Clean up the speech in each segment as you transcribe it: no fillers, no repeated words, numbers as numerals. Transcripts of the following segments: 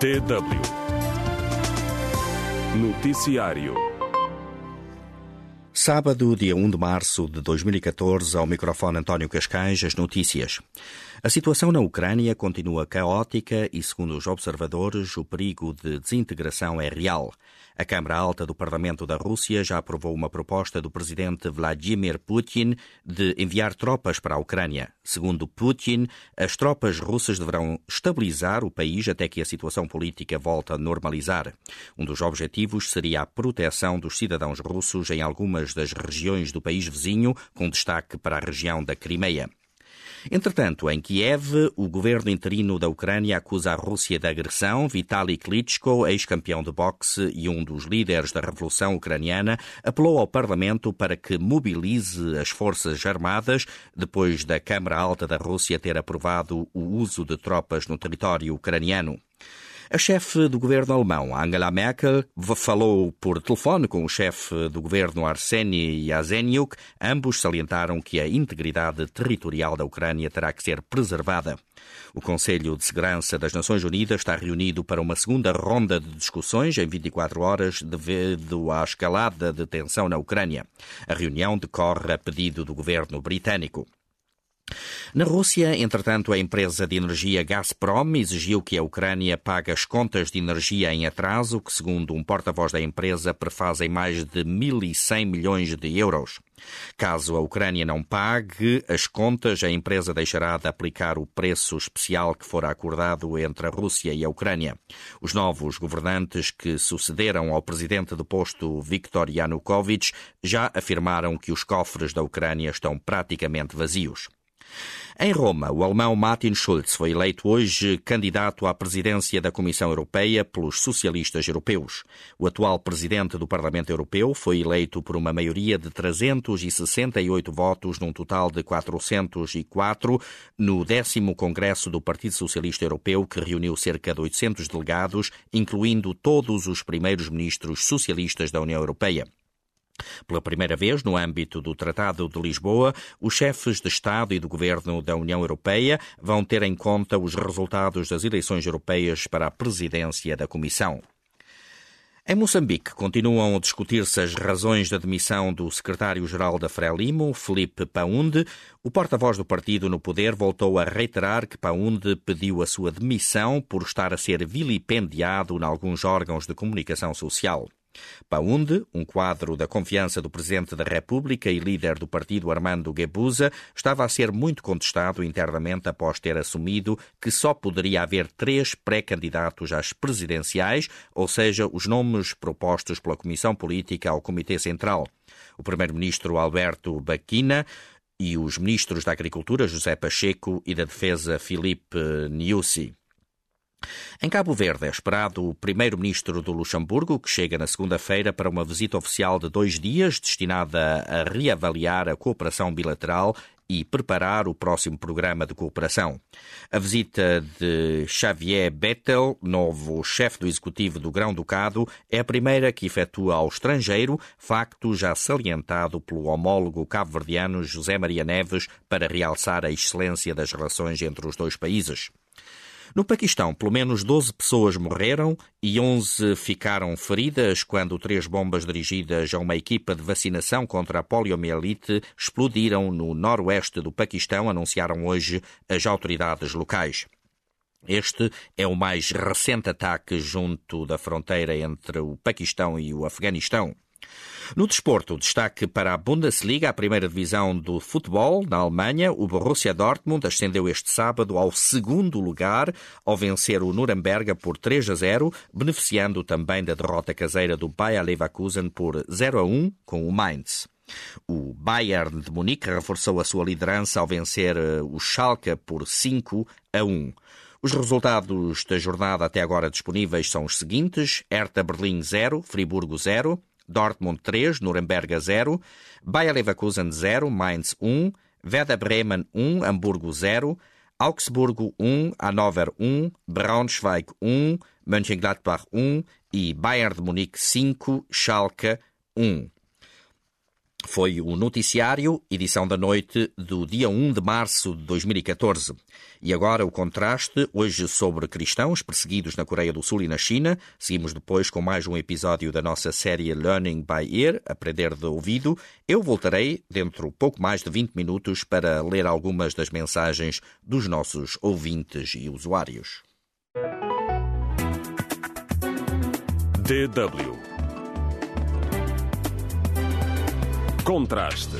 DW Noticiário. Sábado, dia 1 de março de 2014, ao microfone António Cascais, as notícias. A situação na Ucrânia continua caótica e, segundo os observadores, o perigo de desintegração é real. A Câmara Alta do Parlamento da Rússia já aprovou uma proposta do presidente Vladimir Putin de enviar tropas para a Ucrânia. Segundo Putin, as tropas russas deverão estabilizar o país até que a situação política volte a normalizar. Um dos objetivos seria a proteção dos cidadãos russos em algumas das regiões do país vizinho, com destaque para a região da Crimeia. Entretanto, em Kiev, o governo interino da Ucrânia acusa a Rússia de agressão. Vitaly Klitschko, ex-campeão de boxe e um dos líderes da Revolução Ucraniana, apelou ao Parlamento para que mobilize as forças armadas depois da Câmara Alta da Rússia ter aprovado o uso de tropas no território ucraniano. A chefe do governo alemão, Angela Merkel, falou por telefone com o chefe do governo Arseniy Yatsenyuk. Ambos salientaram que a integridade territorial da Ucrânia terá que ser preservada. O Conselho de Segurança das Nações Unidas está reunido para uma segunda ronda de discussões em 24 horas devido à escalada de tensão na Ucrânia. A reunião decorre a pedido do governo britânico. Na Rússia, entretanto, a empresa de energia Gazprom exigiu que a Ucrânia pague as contas de energia em atraso, que, segundo um porta-voz da empresa, prefazem mais de 1.100 milhões de euros. Caso a Ucrânia não pague as contas, a empresa deixará de aplicar o preço especial que fora acordado entre a Rússia e a Ucrânia. Os novos governantes que sucederam ao presidente deposto Viktor Yanukovych já afirmaram que os cofres da Ucrânia estão praticamente vazios. Em Roma, o alemão Martin Schulz foi eleito hoje candidato à presidência da Comissão Europeia pelos socialistas europeus. O atual presidente do Parlamento Europeu foi eleito por uma maioria de 368 votos num total de 404 no 10º Congresso do Partido Socialista Europeu, que reuniu cerca de 800 delegados, incluindo todos os primeiros ministros socialistas da União Europeia. Pela primeira vez, no âmbito do Tratado de Lisboa, os chefes de Estado e do Governo da União Europeia vão ter em conta os resultados das eleições europeias para a presidência da Comissão. Em Moçambique, continuam a discutir-se as razões da demissão do secretário-geral da Frelimo, Filipe Paúnde. O porta-voz do partido no poder voltou a reiterar que Paúnde pediu a sua demissão por estar a ser vilipendiado em alguns órgãos de comunicação social. Paúnde, um quadro da confiança do Presidente da República e líder do partido Armando Guebuza, estava a ser muito contestado internamente após ter assumido que só poderia haver 3 pré-candidatos às presidenciais, ou seja, os nomes propostos pela Comissão Política ao Comitê Central. O primeiro-ministro Alberto Baquina e os ministros da Agricultura José Pacheco e da Defesa Filipe Nyusi. Em Cabo Verde é esperado o primeiro-ministro do Luxemburgo, que chega na segunda-feira para uma visita oficial de 2 dias, destinada a reavaliar a cooperação bilateral e preparar o próximo programa de cooperação. A visita de Xavier Bettel, novo chefe do executivo do Grão-Ducado, é a primeira que efetua ao estrangeiro, facto já salientado pelo homólogo cabo-verdiano José Maria Neves para realçar a excelência das relações entre os dois países. No Paquistão, pelo menos 12 pessoas morreram e 11 ficaram feridas quando 3 bombas dirigidas a uma equipa de vacinação contra a poliomielite explodiram no noroeste do Paquistão, anunciaram hoje as autoridades locais. Este é o mais recente ataque junto da fronteira entre o Paquistão e o Afeganistão. No desporto, destaque para a Bundesliga, a primeira divisão do futebol na Alemanha. O Borussia Dortmund ascendeu este sábado ao 2º lugar ao vencer o Nuremberg por 3-0, beneficiando também da derrota caseira do Bayer Leverkusen por 0-1 com o Mainz. O Bayern de Munique reforçou a sua liderança ao vencer o Schalke por 5-1. Os resultados da jornada até agora disponíveis são os seguintes: Hertha Berlim 0, Friburgo 0, Dortmund 3, Nuremberg 0, Bayer Leverkusen 0, Mainz 1, Werder Bremen 1, Hamburgo 0, Augsburgo 1, Hannover 1, Braunschweig 1, Mönchengladbach 1 e Bayern de Munique 5, Schalke 1. Foi o noticiário, edição da noite do dia 1 de março de 2014. E agora o contraste, hoje sobre cristãos perseguidos na Coreia do Sul e na China. Seguimos depois com mais um episódio da nossa série Learning by Ear, Aprender de Ouvido. Eu voltarei dentro de pouco mais de 20 minutos para ler algumas das mensagens dos nossos ouvintes e usuários. DW Contraste.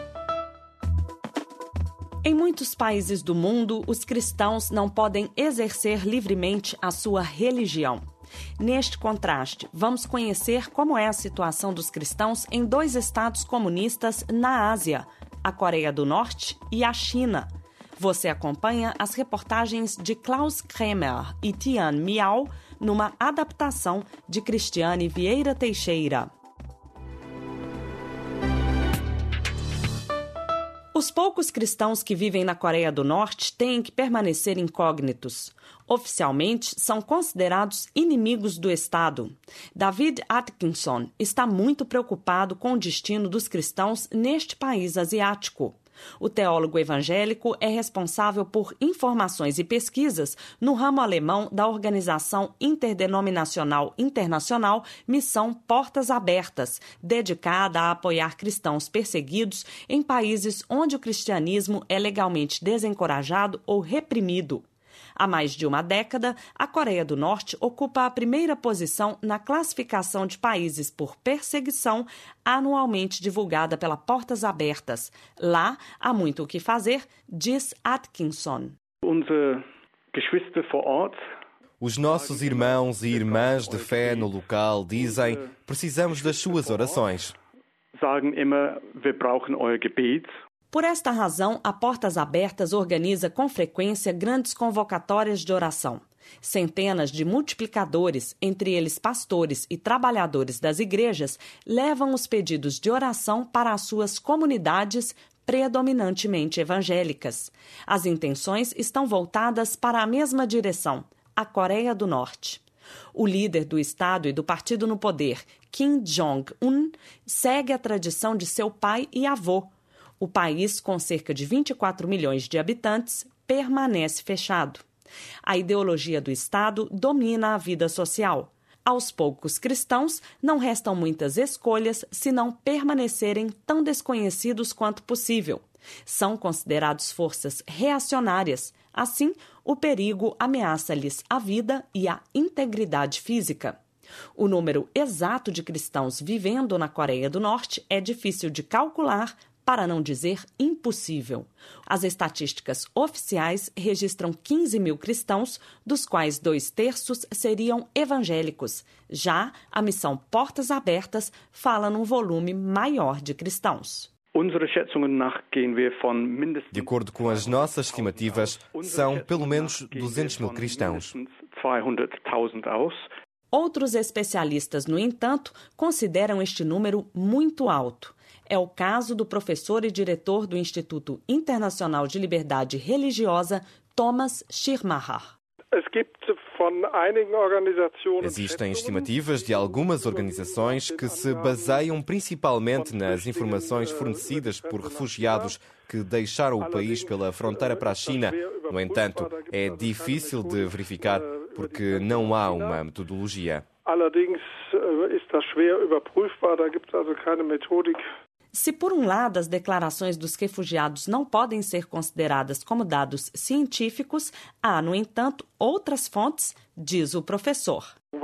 Em muitos países do mundo, os cristãos não podem exercer livremente a sua religião. Neste contraste, vamos conhecer como é a situação dos cristãos em 2 estados comunistas na Ásia, a Coreia do Norte e a China. Você acompanha as reportagens de Klaus Kremer e Tian Miao numa adaptação de Cristiane Vieira Teixeira. Os poucos cristãos que vivem na Coreia do Norte têm que permanecer incógnitos. Oficialmente, são considerados inimigos do Estado. David Atkinson está muito preocupado com o destino dos cristãos neste país asiático. O teólogo evangélico é responsável por informações e pesquisas no ramo alemão da Organização Interdenominacional Internacional Missão Portas Abertas, dedicada a apoiar cristãos perseguidos em países onde o cristianismo é legalmente desencorajado ou reprimido. Há mais de uma década, a Coreia do Norte ocupa a primeira posição na classificação de países por perseguição anualmente divulgada pela Portas Abertas. Lá há muito o que fazer, diz Atkinson. Os nossos irmãos e irmãs de fé no local dizem: precisamos das suas orações. Por esta razão, a Portas Abertas organiza com frequência grandes convocatórias de oração. Centenas de multiplicadores, entre eles pastores e trabalhadores das igrejas, levam os pedidos de oração para as suas comunidades predominantemente evangélicas. As intenções estão voltadas para a mesma direção, a Coreia do Norte. O líder do Estado e do partido no poder, Kim Jong-un, segue a tradição de seu pai e avô. O país, com cerca de 24 milhões de habitantes, permanece fechado. A ideologia do Estado domina a vida social. Aos poucos cristãos, não restam muitas escolhas senão permanecerem tão desconhecidos quanto possível. São considerados forças reacionárias. Assim, o perigo ameaça-lhes a vida e a integridade física. O número exato de cristãos vivendo na Coreia do Norte é difícil de calcular, para não dizer impossível. As estatísticas oficiais registram 15 mil cristãos, dos quais 2/3 seriam evangélicos. Já a missão Portas Abertas fala num volume maior de cristãos. De acordo com as nossas estimativas, são pelo menos 200 mil cristãos. Outros especialistas, no entanto, consideram este número muito alto. É o caso do professor e diretor do Instituto Internacional de Liberdade Religiosa, Thomas Schirmacher. Existem estimativas de algumas organizações que se baseiam principalmente nas informações fornecidas por refugiados que deixaram o país pela fronteira para a China. No entanto, é difícil de verificar porque não há uma metodologia. Se, por um lado, as declarações dos refugiados não podem ser consideradas como dados científicos, há, no entanto, outras fontes, diz o professor.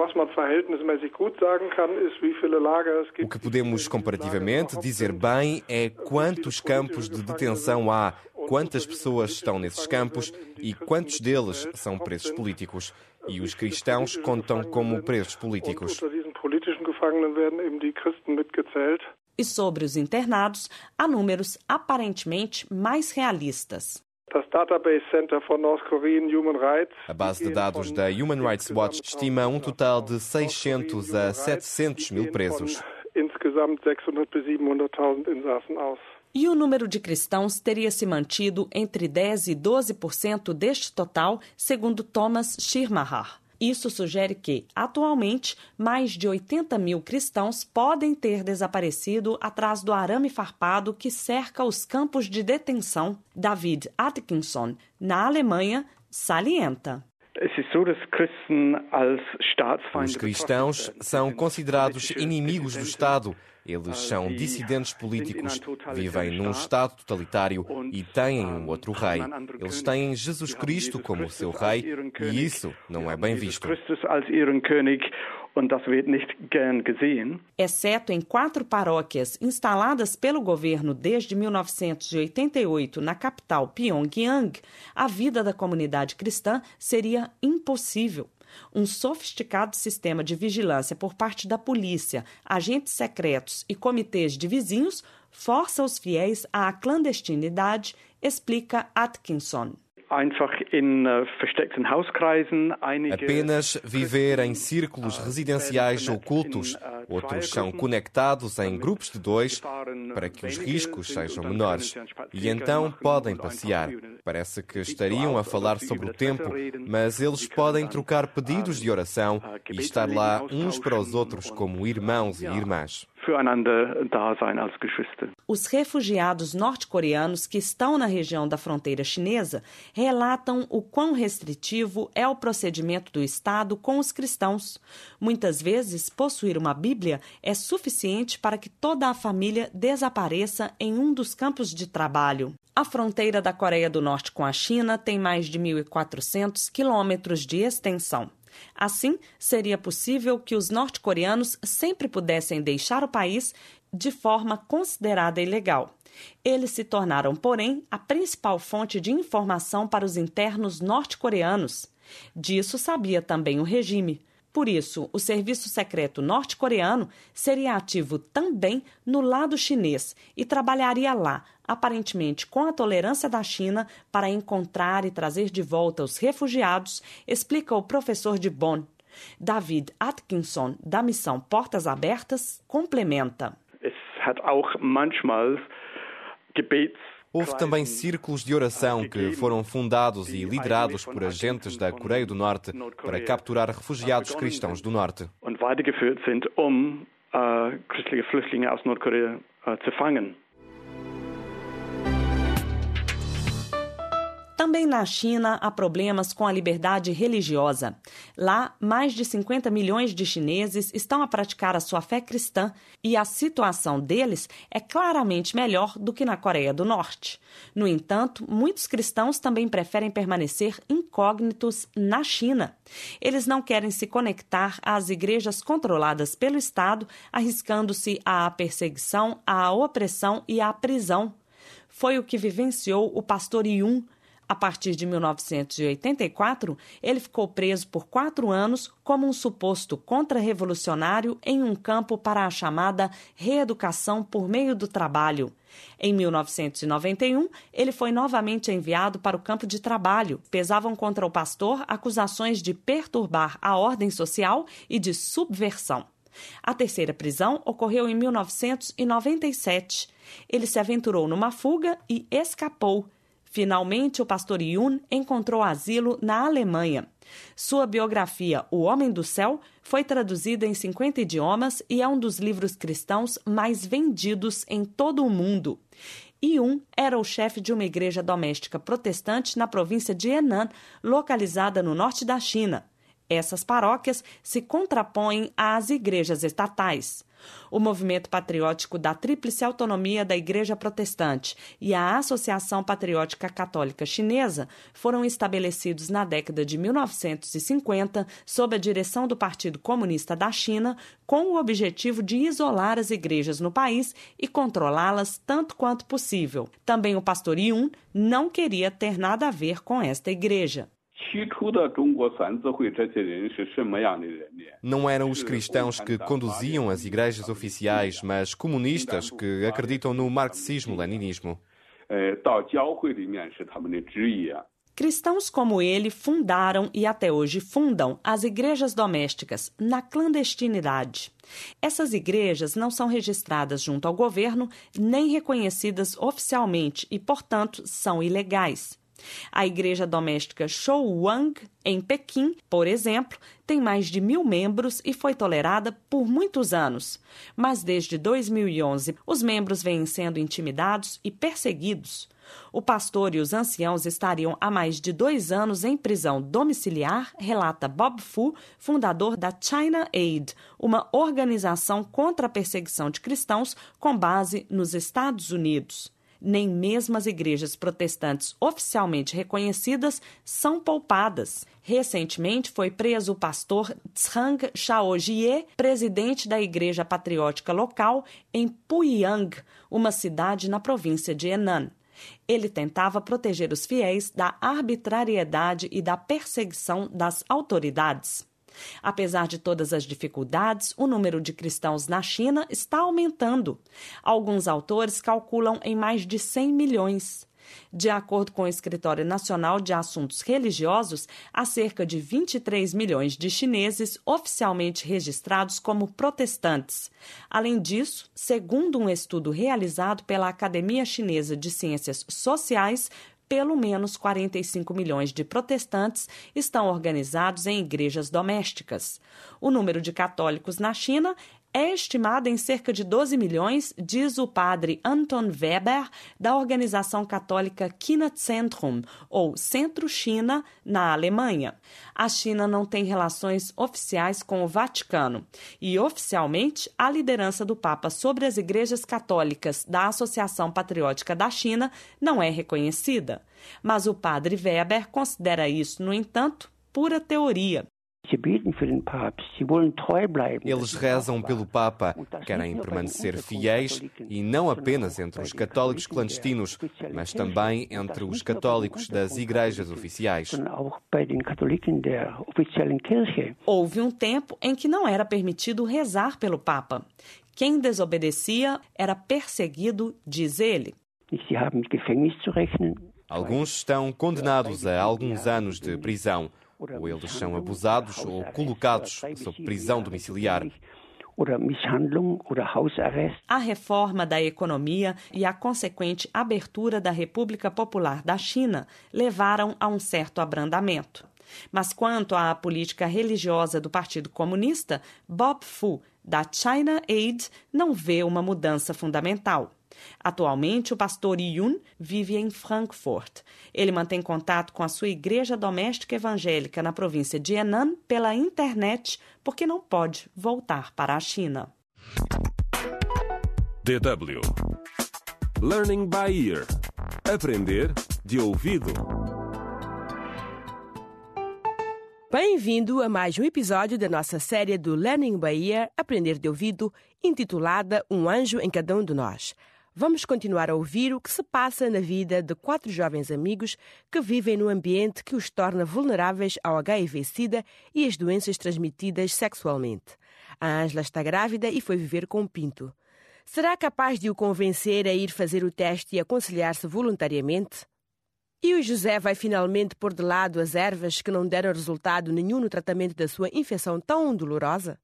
O que podemos comparativamente dizer bem é quantos campos de detenção há, quantas pessoas estão nesses campos e quantos deles são presos políticos. E os cristãos contam como presos políticos. E sobre os internados, há números aparentemente mais realistas. A base de dados da Human Rights Watch estima um total de 600 a 700 mil presos. E o número de cristãos teria se mantido entre 10% e 12% deste total, segundo Thomas Schirmacher. Isso sugere que, atualmente, mais de 80 mil cristãos podem ter desaparecido atrás do arame farpado que cerca os campos de detenção. David Atkinson, na Alemanha, salienta. Os cristãos são considerados inimigos do Estado. Eles são dissidentes políticos, vivem num Estado totalitário e têm um outro rei. Eles têm Jesus Cristo como seu rei e isso não é bem visto. Exceto em 4 paróquias instaladas pelo governo desde 1988 na capital Pyongyang, a vida da comunidade cristã seria impossível. Um sofisticado sistema de vigilância por parte da polícia, agentes secretos e comitês de vizinhos força os fiéis à clandestinidade, explica Atkinson. Apenas viver em círculos residenciais ocultos. Outros são conectados em grupos de 2 para que os riscos sejam menores. E então podem passear. Parece que estariam a falar sobre o tempo, mas eles podem trocar pedidos de oração e estar lá uns para os outros como irmãos e irmãs. Os refugiados norte-coreanos que estão na região da fronteira chinesa relatam o quão restritivo é o procedimento do Estado com os cristãos. Muitas vezes, possuir uma Bíblia é suficiente para que toda a família desapareça em um dos campos de trabalho. A fronteira da Coreia do Norte com a China tem mais de 1.400 quilômetros de extensão. Assim, seria possível que os norte-coreanos sempre pudessem deixar o país de forma considerada ilegal. Eles se tornaram, porém, a principal fonte de informação para os internos norte-coreanos. Disso sabia também o regime. Por isso, o serviço secreto norte-coreano seria ativo também no lado chinês e trabalharia lá, aparentemente com a tolerância da China, para encontrar e trazer de volta os refugiados, explica o professor de Bonn. David Atkinson, da missão Portas Abertas, complementa. Houve também círculos de oração que foram fundados e liderados por agentes da Coreia do Norte para capturar refugiados cristãos do Norte. Também na China há problemas com a liberdade religiosa. Lá, mais de 50 milhões de chineses estão a praticar a sua fé cristã e a situação deles é claramente melhor do que na Coreia do Norte. No entanto, muitos cristãos também preferem permanecer incógnitos na China. Eles não querem se conectar às igrejas controladas pelo Estado, arriscando-se à perseguição, à opressão e à prisão. Foi o que vivenciou o pastor Yun. A partir de 1984, ele ficou preso por 4 anos como um suposto contra-revolucionário em um campo para a chamada reeducação por meio do trabalho. Em 1991, ele foi novamente enviado para o campo de trabalho. Pesavam contra o pastor acusações de perturbar a ordem social e de subversão. A terceira prisão ocorreu em 1997. Ele se aventurou numa fuga e escapou. Finalmente, o pastor Yun encontrou asilo na Alemanha. Sua biografia, O Homem do Céu, foi traduzida em 50 idiomas e é um dos livros cristãos mais vendidos em todo o mundo. Yun era o chefe de uma igreja doméstica protestante na província de Henan, localizada no norte da China. Essas paróquias se contrapõem às igrejas estatais. O movimento patriótico da Tríplice Autonomia da Igreja Protestante e a Associação Patriótica Católica Chinesa foram estabelecidos na década de 1950 sob a direção do Partido Comunista da China, com o objetivo de isolar as igrejas no país e controlá-las tanto quanto possível. Também o pastor Yun não queria ter nada a ver com esta igreja. Não eram os cristãos que conduziam as igrejas oficiais, mas comunistas que acreditam no marxismo-leninismo. Cristãos como ele fundaram e até hoje fundam as igrejas domésticas na clandestinidade. Essas igrejas não são registradas junto ao governo nem reconhecidas oficialmente e, portanto, são ilegais. A igreja doméstica Shouwang, em Pequim, por exemplo, tem mais de 1.000 membros e foi tolerada por muitos anos. Mas desde 2011, os membros vêm sendo intimidados e perseguidos. O pastor e os anciãos estariam há mais de 2 anos em prisão domiciliar, relata Bob Fu, fundador da China Aid, uma organização contra a perseguição de cristãos com base nos Estados Unidos. Nem mesmo as igrejas protestantes oficialmente reconhecidas são poupadas. Recentemente foi preso o pastor Zhang Shaojie, presidente da Igreja Patriótica local em Puyang, uma cidade na província de Henan. Ele tentava proteger os fiéis da arbitrariedade e da perseguição das autoridades. Apesar de todas as dificuldades, o número de cristãos na China está aumentando. Alguns autores calculam em mais de 100 milhões. De acordo com o Escritório Nacional de Assuntos Religiosos, há cerca de 23 milhões de chineses oficialmente registrados como protestantes. Além disso, segundo um estudo realizado pela Academia Chinesa de Ciências Sociais, pelo menos 45 milhões de protestantes estão organizados em igrejas domésticas. O número de católicos na China é estimado em cerca de 12 milhões, diz o padre Anton Weber, da organização católica Kinazentrum, ou Centro China, na Alemanha. A China não tem relações oficiais com o Vaticano e, oficialmente, a liderança do Papa sobre as igrejas católicas da Associação Patriótica da China não é reconhecida. Mas o padre Weber considera isso, no entanto, pura teoria. Eles rezam pelo Papa, querem permanecer fiéis e não apenas entre os católicos clandestinos, mas também entre os católicos das igrejas oficiais. Houve um tempo em que não era permitido rezar pelo Papa. Quem desobedecia era perseguido, diz ele. Alguns estão condenados a alguns anos de prisão. Ou eles são abusados ou colocados sob prisão domiciliar. A reforma da economia e a consequente abertura da República Popular da China levaram a um certo abrandamento. Mas quanto à política religiosa do Partido Comunista, Bob Fu, da China Aid, não vê uma mudança fundamental. Atualmente, o pastor Yun vive em Frankfurt. Ele mantém contato com a sua igreja doméstica evangélica na província de Henan pela internet, porque não pode voltar para a China. DW Learning by Ear. Aprender de ouvido. Bem-vindo a mais um episódio da nossa série do Learning by Ear, Aprender de Ouvido, intitulada Um Anjo em Cada Um de Nós. Vamos continuar a ouvir o que se passa na vida de 4 jovens amigos que vivem num ambiente que os torna vulneráveis ao HIV/SIDA e as doenças transmitidas sexualmente. A Ângela está grávida e foi viver com Pinto. Será capaz de o convencer a ir fazer o teste e aconselhar-se voluntariamente? E o José vai finalmente pôr de lado as ervas que não deram resultado nenhum no tratamento da sua infecção tão dolorosa?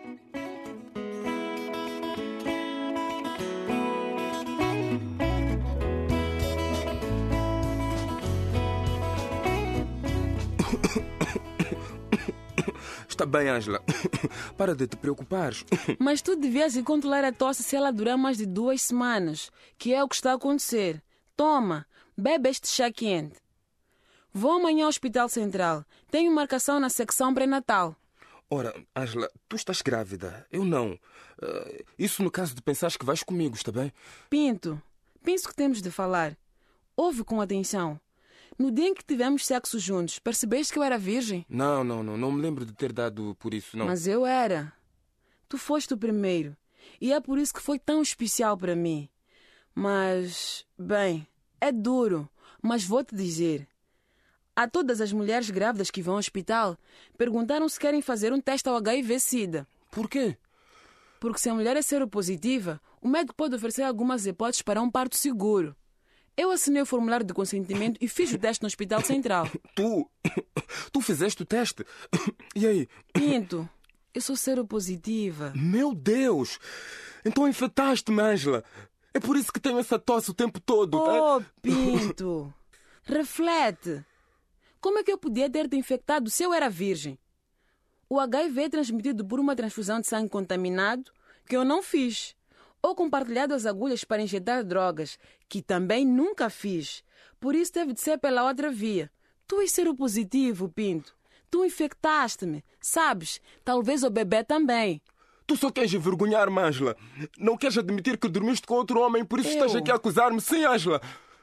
Está bem, Ângela. Para de te preocupares. Mas tu devias ir controlar a tosse se ela durar mais de 2 semanas, que é o que está a acontecer. Toma, bebe este chá quente. Vou amanhã ao Hospital Central. Tenho marcação na secção pré-natal. Ora, Ângela, tu estás grávida. Eu não. Isso no caso de pensares que vais comigo, está bem? Pinto, penso que temos de falar. Ouve com atenção. No dia em que tivemos sexo juntos, percebeste que eu era virgem? Não me lembro de ter dado por isso, não. Mas eu era. Tu foste o primeiro. E é por isso que foi tão especial para mim. Mas, bem, é duro. Mas vou-te dizer. A todas as mulheres grávidas que vão ao hospital, perguntaram se querem fazer um teste ao HIV/SIDA. Por quê? Porque se a mulher é seropositiva, o médico pode oferecer algumas hipóteses para um parto seguro. Eu assinei o formulário de consentimento e fiz o teste no Hospital Central. Tu fizeste o teste? E aí? Pinto, eu sou seropositiva. Meu Deus! Então infectaste-me, Ângela. É por isso que tenho essa tosse o tempo todo. Oh, Pinto! Reflete. Como é que eu podia ter te infectado se eu era virgem? O HIV é transmitido por uma transfusão de sangue contaminado, que eu não fiz, ou compartilhado as agulhas para injetar drogas, que também nunca fiz. Por isso teve de ser pela outra via. Tu és seropositivo, Pinto. Tu infectaste-me, sabes? Talvez o bebê também. Tu só queres envergonhar-me, Ângela. Não queres admitir que dormiste com outro homem, por isso estás aqui a acusar-me. Sim, Ângela.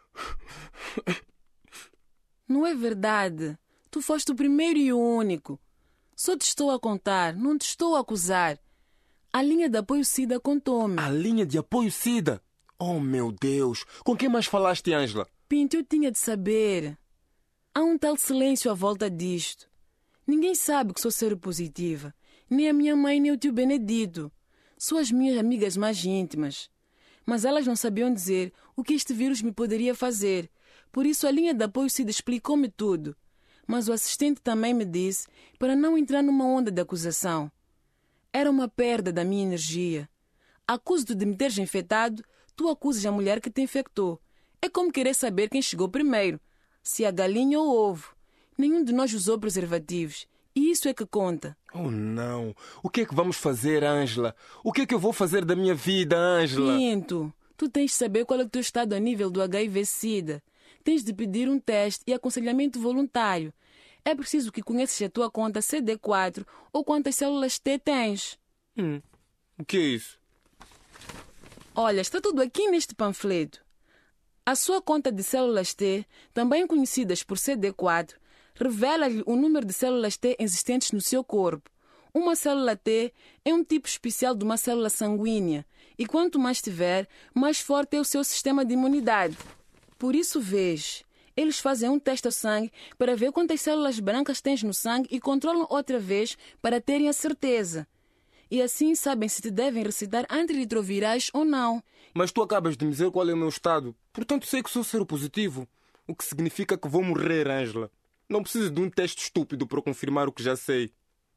Não é verdade. Tu foste o primeiro e o único. Só te estou a contar, não te estou a acusar. A linha de apoio SIDA contou-me. A linha de apoio SIDA? Oh, meu Deus. Com quem mais falaste, Ângela? Pinto, eu tinha de saber. Há um tal silêncio à volta disto. Ninguém sabe que sou seropositiva. Nem a minha mãe, nem o tio Benedito. São as minhas amigas mais íntimas. Mas elas não sabiam dizer o que este vírus me poderia fazer. Por isso a linha de apoio SIDA explicou-me tudo. Mas o assistente também me disse para não entrar numa onda de acusação. Era uma perda da minha energia. Acuso-te de me teres infectado, tu acusas a mulher que te infectou. É como querer saber quem chegou primeiro, se a galinha ou o ovo. Nenhum de nós usou preservativos. E isso é que conta. Oh, não. O que é que vamos fazer, Ângela? O que é que eu vou fazer da minha vida, Ângela? Pinto, tu tens de saber qual é o teu estado a nível do HIV-Sida. Tens de pedir um teste e aconselhamento voluntário. É preciso que conheças a tua conta CD4 ou quantas células T tens. O que é isso? Olha, está tudo aqui neste panfleto. A sua conta de células T, também conhecidas por CD4, revela-lhe o número de células T existentes no seu corpo. Uma célula T é um tipo especial de uma célula sanguínea e quanto mais tiver, mais forte é o seu sistema de imunidade. Por isso, vês, eles fazem um teste ao sangue para ver quantas células brancas tens no sangue e controlam outra vez para terem a certeza. E assim sabem se te devem recitar antirretrovirais ou não. Mas tu acabas de me dizer qual é o meu estado. Portanto, sei que sou seropositivo. O que significa que vou morrer, Ângela. Não preciso de um teste estúpido para confirmar o que já sei.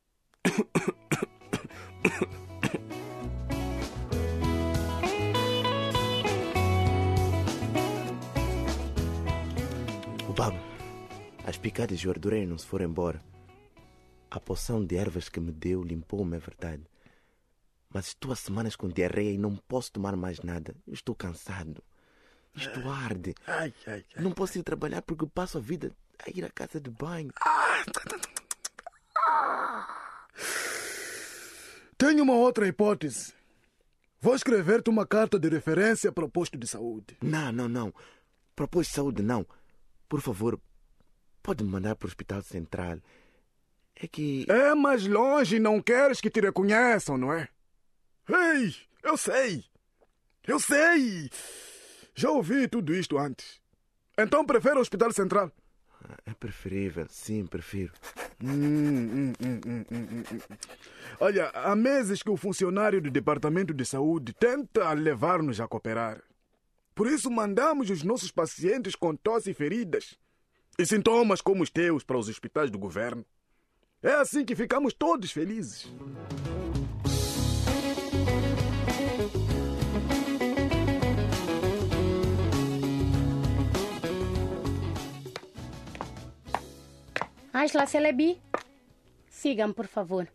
O babo, as picadas e o ardureiro não se foram embora. A poção de ervas que me deu limpou-me, é verdade. Mas estou há semanas com diarreia e não posso tomar mais nada. Eu estou cansado. Isto arde. Não posso ir trabalhar porque passo a vida a ir à casa de banho. Tenho uma outra hipótese. Vou escrever-te uma carta de referência para o posto de saúde. Não. Para o posto de saúde, não. Por favor, pode-me mandar para o Hospital Central. É que... É mais longe e não queres que te reconheçam, não é? Ei, eu sei! Já ouvi tudo isto antes. Então prefere o Hospital Central? É preferível, sim, prefiro. Olha, há meses que o funcionário do Departamento de Saúde tenta levar-nos a cooperar. Por isso mandamos os nossos pacientes com tosse e feridas e sintomas como os teus para os hospitais do governo. É assim que ficamos todos felizes. Ângela Celebi, sigam, por favor.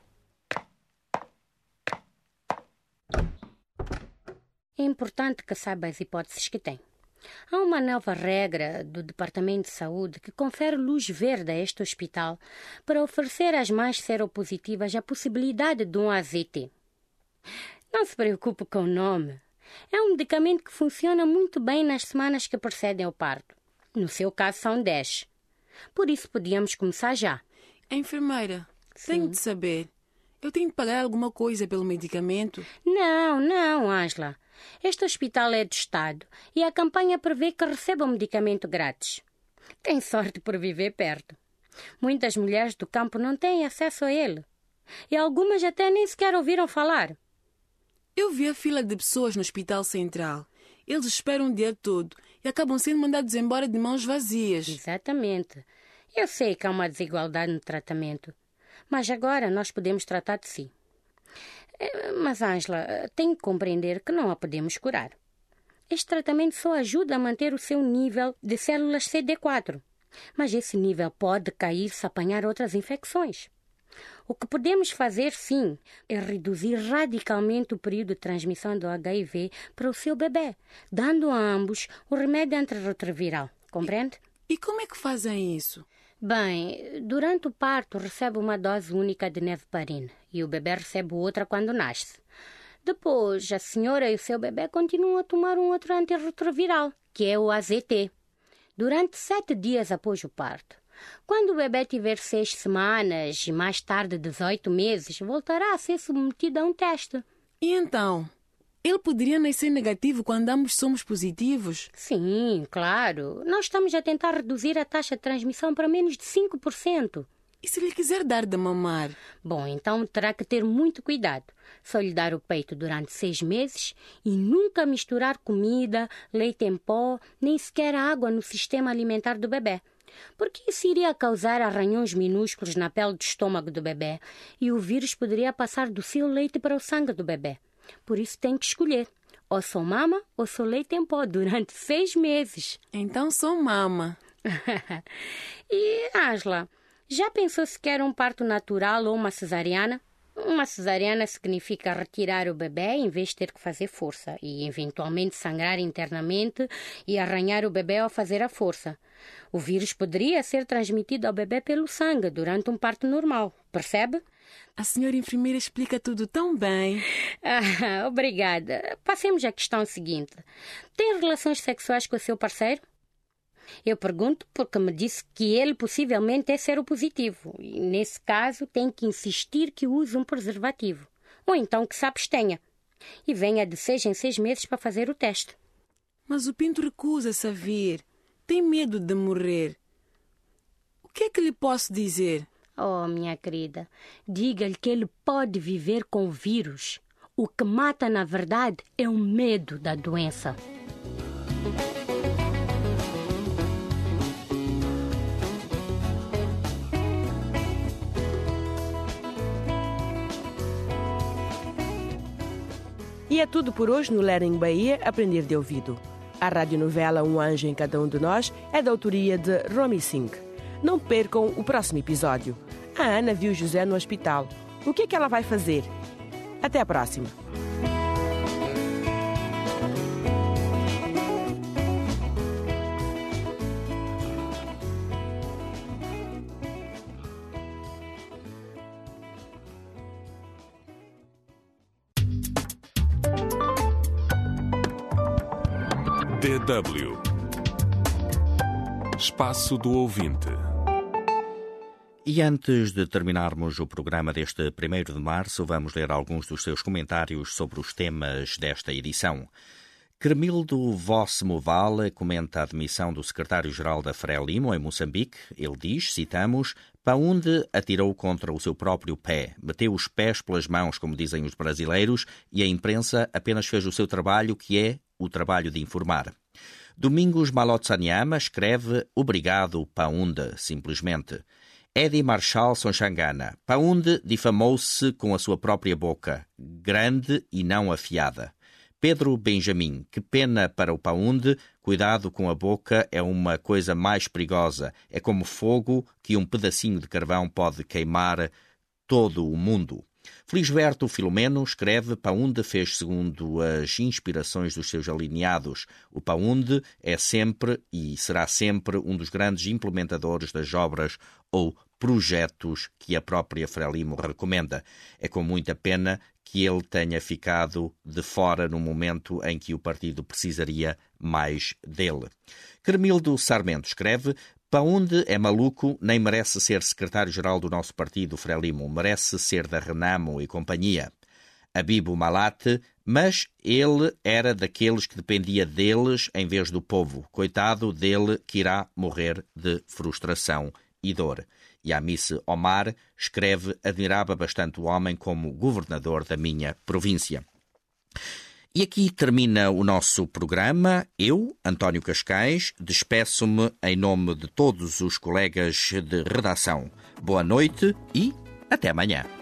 É importante que saiba as hipóteses que tem. Há uma nova regra do Departamento de Saúde que confere luz verde a este hospital para oferecer às mães seropositivas a possibilidade de um AZT. Não se preocupe com o nome. É um medicamento que funciona muito bem nas semanas que precedem o parto. No seu caso, são 10. Por isso, podíamos começar já. Enfermeira, tenho de saber. Eu tenho de pagar alguma coisa pelo medicamento? Não, Ângela. Este hospital é do Estado e a campanha prevê que receba o medicamento grátis. Tem sorte por viver perto. Muitas mulheres do campo não têm acesso a ele. E algumas até nem sequer ouviram falar. Eu vi a fila de pessoas no Hospital Central. Eles esperam o dia todo e acabam sendo mandados embora de mãos vazias. Exatamente. Eu sei que há uma desigualdade no tratamento, mas agora nós podemos tratar de si. Mas, Ângela, tem que compreender que não a podemos curar. Este tratamento só ajuda a manter o seu nível de células CD4. Mas esse nível pode cair se apanhar outras infecções. O que podemos fazer, sim, é reduzir radicalmente o período de transmissão do HIV para o seu bebê, dando a ambos o remédio antirretroviral. Compreende? E como é que fazem isso? Bem, durante o parto recebe uma dose única de neviparina e o bebê recebe outra quando nasce. Depois, a senhora e o seu bebê continuam a tomar um outro antirretroviral, que é o AZT, durante 7 dias após o parto. Quando o bebê tiver 6 semanas e mais tarde 18 meses, voltará a ser submetido a um teste. E então? Ele poderia nascer negativo quando ambos somos positivos? Sim, claro. Nós estamos a tentar reduzir a taxa de transmissão para menos de 5%. E se lhe quiser dar de mamar? Bom, então terá que ter muito cuidado. Só lhe dar o peito durante 6 meses e nunca misturar comida, leite em pó, nem sequer água no sistema alimentar do bebê. Porque isso iria causar arranhões minúsculos na pele do estômago do bebê e o vírus poderia passar do seu leite para o sangue do bebê. Por isso tem que escolher, ou só mama ou só leite em pó durante 6 meses. Então só mama. E, Ângela, já pensou se quer um parto natural ou uma cesariana? Uma cesariana significa retirar o bebê em vez de ter que fazer força e eventualmente sangrar internamente e arranhar o bebê ao fazer a força. O vírus poderia ser transmitido ao bebê pelo sangue durante um parto normal, percebe? A senhora enfermeira explica tudo tão bem. Obrigada. Passemos à questão seguinte. Tem relações sexuais com o seu parceiro? Eu pergunto porque me disse que ele possivelmente é seropositivo e, nesse caso, tem que insistir que use um preservativo. Ou então que se abstenha. E venha de 6 em 6 meses para fazer o teste. Mas o Pinto recusa-se a vir. Tem medo de morrer. O que é que lhe posso dizer? Oh, minha querida, diga-lhe que ele pode viver com o vírus. O que mata, na verdade, é o medo da doença. E é tudo por hoje no Learning Bahia, Aprender de Ouvido. A radionovela Um Anjo em Cada Um de Nós é da autoria de Romy Singh. Não percam o próximo episódio. A Ana viu José no hospital. O que é que ela vai fazer? Até a próxima. DW Espaço do Ouvinte. E antes de terminarmos o programa deste 1º de março, vamos ler alguns dos seus comentários sobre os temas desta edição. Cremildo Vosse Moval comenta a demissão do secretário-geral da Frelimo em Moçambique. Ele diz, citamos, Paunde atirou contra o seu próprio pé, meteu os pés pelas mãos, como dizem os brasileiros, e a imprensa apenas fez o seu trabalho, que é o trabalho de informar. Domingos Malotsanyama escreve Obrigado, Paunde, simplesmente. Eddie Marshall Sonchangana. Paunde difamou-se com a sua própria boca, grande e não afiada. Pedro Benjamin. Que pena para o Paunde. Cuidado com a boca, é uma coisa mais perigosa. É como fogo que um pedacinho de carvão pode queimar todo o mundo. Felisberto Filomeno escreve Paunde fez segundo as inspirações dos seus alineados. O Paunde é sempre e será sempre um dos grandes implementadores das obras ou projetos que a própria Frelimo recomenda. É com muita pena que ele tenha ficado de fora no momento em que o partido precisaria mais dele. Cremildo Sarmento escreve Paunde é maluco, nem merece ser secretário-geral do nosso partido, Frelimo. Merece ser da Renamo e companhia. Abibo Malate, mas ele era daqueles que dependia deles em vez do povo. Coitado dele que irá morrer de frustração e dor. E Amice Omar escreve admirava bastante o homem como governador da minha província. E aqui termina o nosso programa. Eu, António Cascais, despeço-me em nome de todos os colegas de redação. Boa noite e até amanhã.